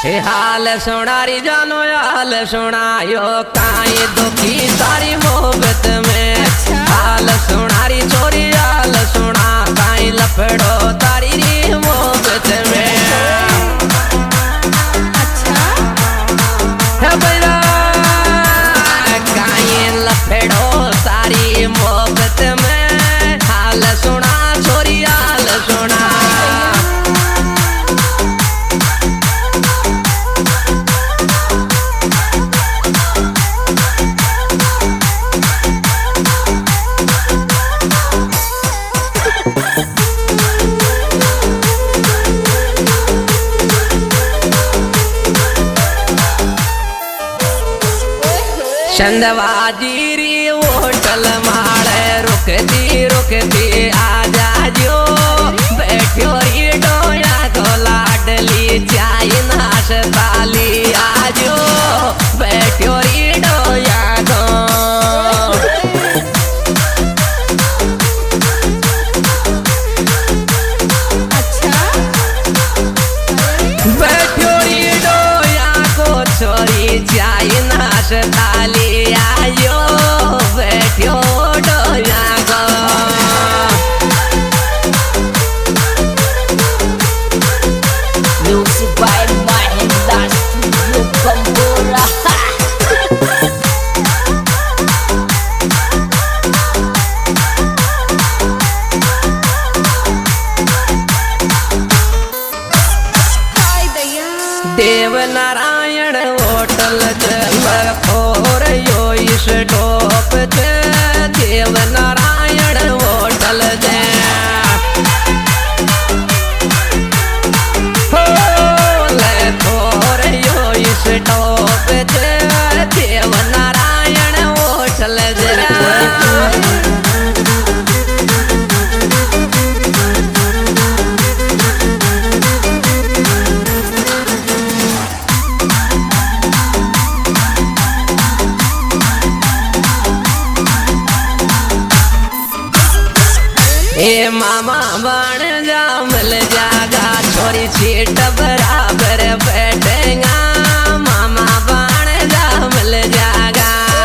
हे हाल सोनारी जानो हाल सुनायो काई दुखी सारी मोहब्बत में। हाल सोनारी छोरी हाल सुना काई लफड़ो तारी री मोहब्बत में। अच्छा है बेरा काई लफड़ो तारी मोहब्बत में। हाल सुना छोरी हाल सुना। चंदवाजी री होटल माड़े रुकती आ जाजो। बैठो री डोया को लाडली चाय नाश्ताली आजो। बैठो री डोया को अच्छा बैठो री डोया को छोरी चाय नाश्ताली आयो। बैठो डोया को Music by Mahendra Studio Bambora. Dev Narayan hotel और यो इस टॉप देव नारायण होटल और यो इस टॉप देव नारायण होटल ए मामा बन जा मिल जागा छोरी सीट बराबर बैठेगा। मामा बन जा मिल जागा।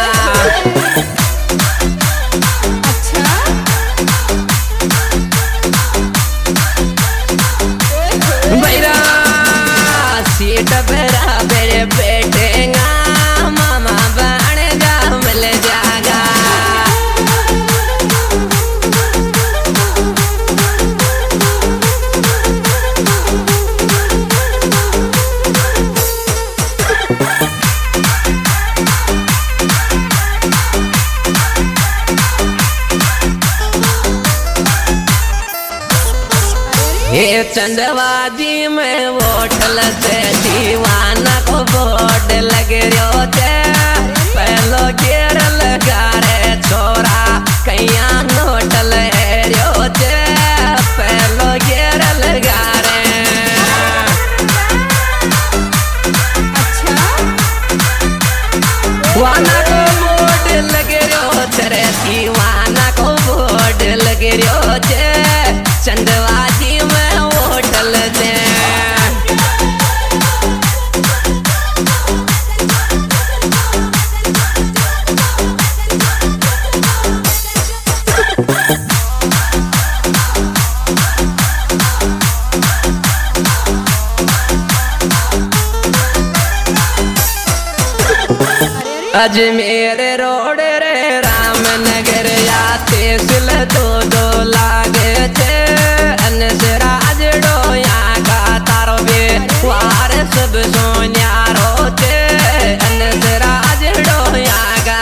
अच्छा भैरा सीट बराबर बैठेगा। मामा बन जा मिल जागा। ये चंदवाजी में होटल से दीवाना को बोर्ड लग रहो थे। पहलो घेर लगा रे छोरा कैया होटल रहो थे। पहलो घेर लगा रे अच्छा वाना को बोर्ड लग रहो थे। दीवाना को बोर्ड लग रहो थे। चंदवाजी में होटल दे अजमेर रोड रे रामनगर आते सिल दो लागे थे। अनसराज डोया का तारो बे वार सब सोन्यारो थे। अनसराज डोया का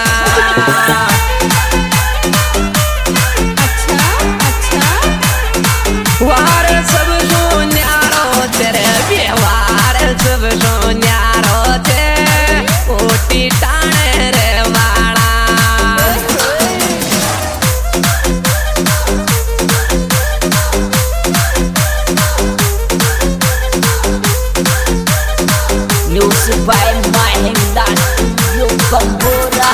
अच्छा वार सब सोन्यारो तेरे व्यवहार सब सोन्यारो थे। ओटी टाणे रे वाड़ा Music by Mahendra Studio Bambora.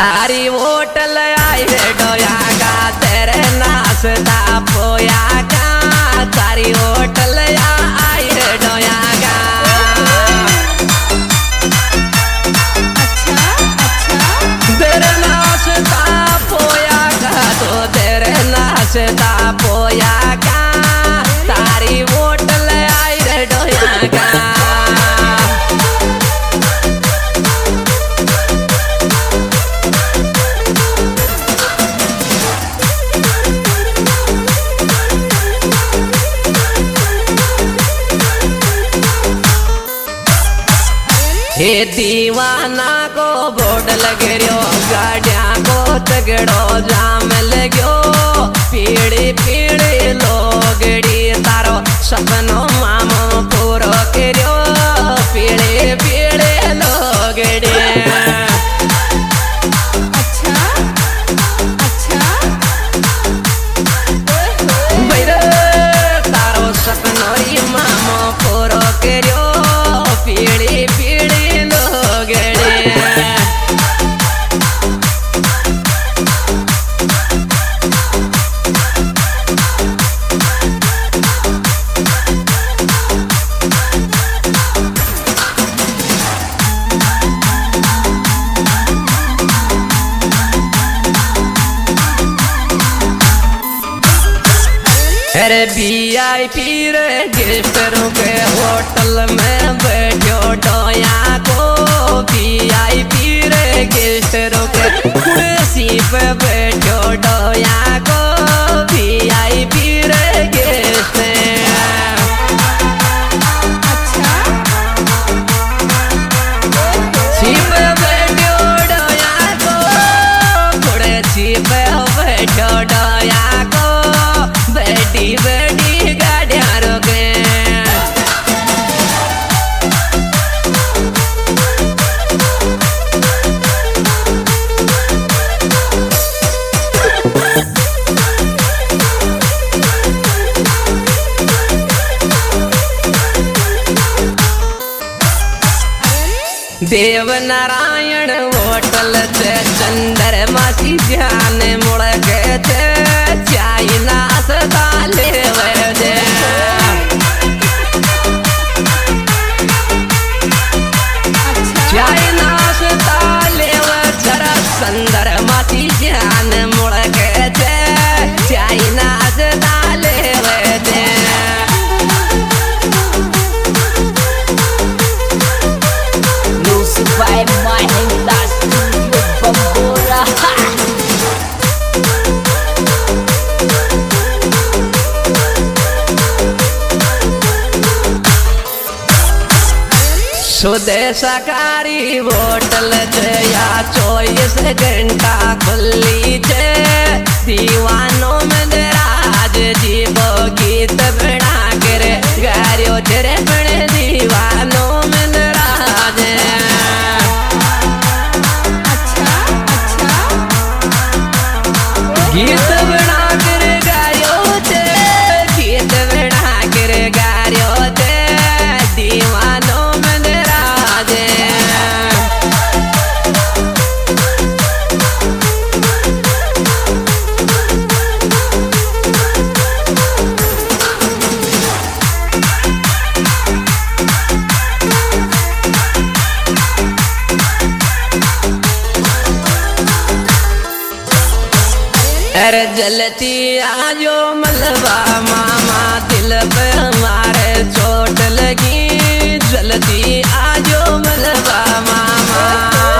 थारी होटल आई रे डोया का तेरे नाश्ता पोया का थारी होटल आई रे डोया का। अच्छा अच्छा तेरे नाश्ता पोया का तो तेरे नाश्ता पोया का तारी होटल आई रे डोया का। हे दीवाना को बोर्ड लगे रो गाड़िया को तगड़ो जाम लगो पीड़ी पीड़ी लोगड़ी तारो सपनों मामो पूरो करो पीड़ी पीड़ी लोगड़ी। अच्छा अच्छा बैरे तारो सपनों मामो पूरो करो पीड़ी पीड़ी लोगड़ी। अरे VIP रे गेस्ट रुके होटल में बैठो डोया को VIP रे गेस्ट रुके कुर्सी पे बैठो डोया को VIP रे गेस्ट। अच्छा सीप बैठो डोया को कुर्सी पे बैठो डोया को बैठी बैठी गाड़ियाँ रोके। देव नारायण होटल से चंद्रमा सी ध्यान मुड़ गए थे चाय नाश्ता ले दे। चाय नाश्ता ले जरा चंद्रमा सी ध्यान मुड़ गए थे चाय नाश्ता ले दे। Music by Mahinda Studio Bambora. सुदेशकारी होटल या 24 घंटा खुली छे दीवानों में राज जीवो गीत बना कर गारियो तेरे बड़े दीवानों में राज। अच्छा अच्छा गीत बना कर गारियो थे गीत बना कर गारियो थे दीवानों में राज। अरे जलती आजो मलबा मामा दिल पे हमारे चोट लगी जलती आजो मलबा मामा।